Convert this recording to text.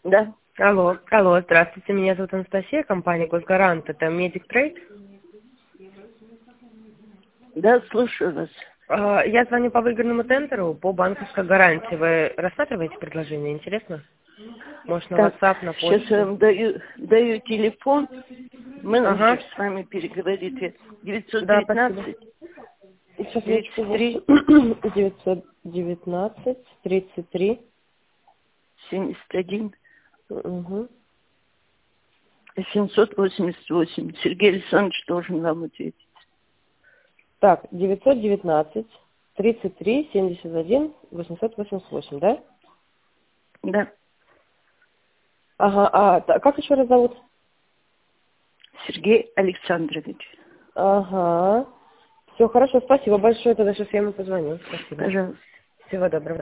Да. Алло, здравствуйте, меня зовут Анастасия, компания Госгарант, это Медик Трейд. Да, слушаю вас. Я звоню по выигранному тендеру по банковской гарантии. Вы рассматриваете предложение, интересно? Может, на Так, WhatsApp, на сейчас я почту? вам даю телефон. Ага, Менеджер с вами переговорит. да, спасибо. 919 Сейчас я 33 919 33. 71 Угу. 788. Сергей Александрович должен вам ответить. Так, 919 33 71 888, да? Да, Ага, как еще раз зовут? Сергей Александрович. Ага. Все хорошо, спасибо большое, тогда сейчас я ему позвоню. Спасибо. Пожалуйста. Всего доброго.